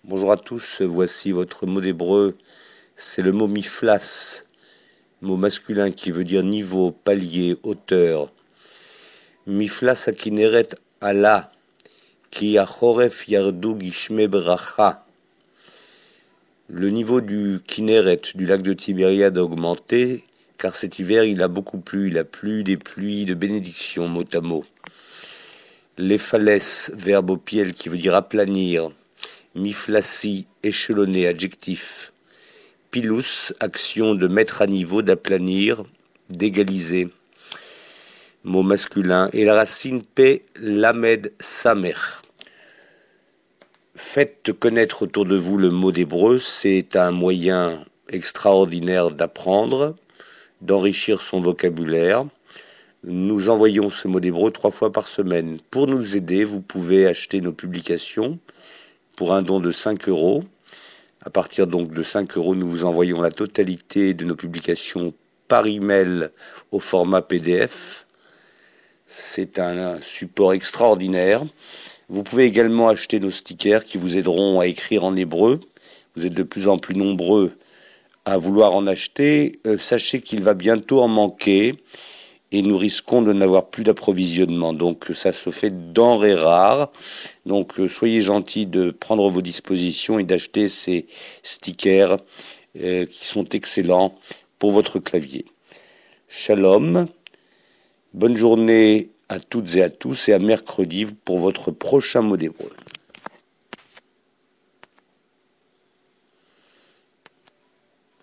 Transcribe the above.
Bonjour à tous, voici votre mot d'hébreu, c'est le mot miflas, mot masculin qui veut dire niveau, palier, hauteur. Miflas akineret ala, ki achoref yardu gishme bracha. Le niveau du Kinneret, du lac de Tibériade, a augmenté, car cet hiver il a beaucoup plu, il a plu des pluies de bénédiction mot à mot. L'éphalès, verbe au piel qui veut dire aplanir. Miflassi, échelonné, adjectif. Pilus, action de mettre à niveau, d'aplanir, d'égaliser. Mot masculin. Et la racine P, lamed, samer. Faites connaître autour de vous le mot d'hébreu, c'est un moyen extraordinaire d'apprendre, d'enrichir son vocabulaire. Nous envoyons ce mot d'hébreu 3 fois par semaine. Pour nous aider, vous pouvez acheter nos publications pour un don de 5 €. À partir donc de 5 €, nous vous envoyons la totalité de nos publications par email au format PDF. C'est un support extraordinaire. Vous pouvez également acheter nos stickers qui vous aideront à écrire en hébreu. Vous êtes de plus en plus nombreux à vouloir en acheter. Sachez qu'il va bientôt en manquer et nous risquons de n'avoir plus d'approvisionnement. Donc ça se fait denrées rares. Donc soyez gentils de prendre vos dispositions et d'acheter ces stickers qui sont excellents pour votre clavier. Shalom, bonne journée à toutes et à tous et à mercredi pour votre prochain mot d'hébreu.